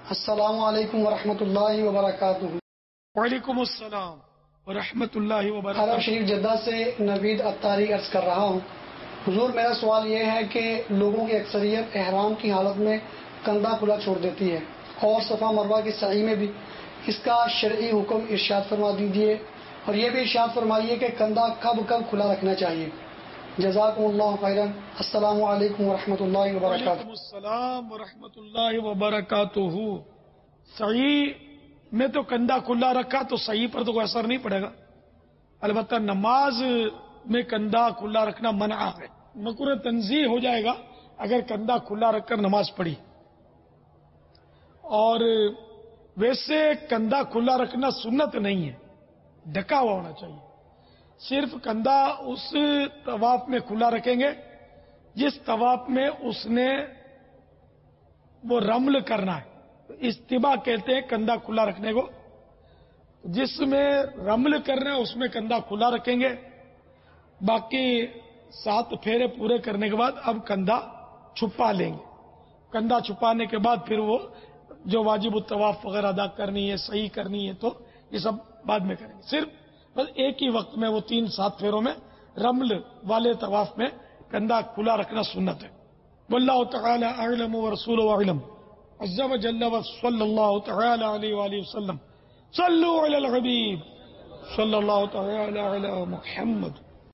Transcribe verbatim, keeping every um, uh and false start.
السلام علیکم ورحمۃ اللہ وبرکاتہ۔ وعلیکم السلام ورحمۃ اللہ وبرکاتہ۔ حرم شریف جدہ سے نوید اتاری عرض کر رہا ہوں۔ حضور، میرا سوال یہ ہے کہ لوگوں کی اکثریت احرام کی حالت میں کندھا کھلا چھوڑ دیتی ہے اور صفا مروہ کی سعی میں بھی، اس کا شرعی حکم ارشاد فرما دیجیے، اور یہ بھی ارشاد فرمائیے کہ کندھا کب کب کھلا رکھنا چاہیے۔ جزاکم اللہ خیرا۔ السلام علیکم ورحمۃ اللہ وبرکاتہ۔ وعلیکم السلام ورحمۃ اللہ وبرکاتہ۔ صحیح میں تو کندھا کھلا رکھا تو صحیح پر تو کوئی اثر نہیں پڑے گا، البتہ نماز میں کندھا کھلا رکھنا منع ہے، مکروہ تنزیہ ہو جائے گا اگر کندھا کھلا رکھ کر نماز پڑھی۔ اور ویسے کندھا کھلا رکھنا سنت نہیں ہے، ڈھکا ہوا ہونا چاہیے۔ صرف کندھا اس طواف میں کھلا رکھیں گے جس طواف میں اس نے وہ رمل کرنا ہے، استباء کہتے ہیں کندھا کھلا رکھنے کو۔ جس میں رمل کرنا ہے اس میں کندھا کھلا رکھیں گے، باقی سات پھیرے پورے کرنے کے بعد اب کندھا چھپا لیں گے۔ کندھا چھپانے کے بعد پھر وہ جو واجب الطواف وغیرہ ادا کرنی ہے، صحیح کرنی ہے، تو یہ سب بعد میں کریں گے۔ صرف بس ایک ہی وقت میں وہ تین سات پھیروں میں رمل والے طواف میں کندھا کھلا رکھنا سنت ہے۔ واللہ تعالی اعلم ورسولہ اعلم، عز وجل وصلی اللہ تعالی علیہ وآلہ وسلم۔ صلوا علی الحبیب صلی اللہ تعالی علی محمد۔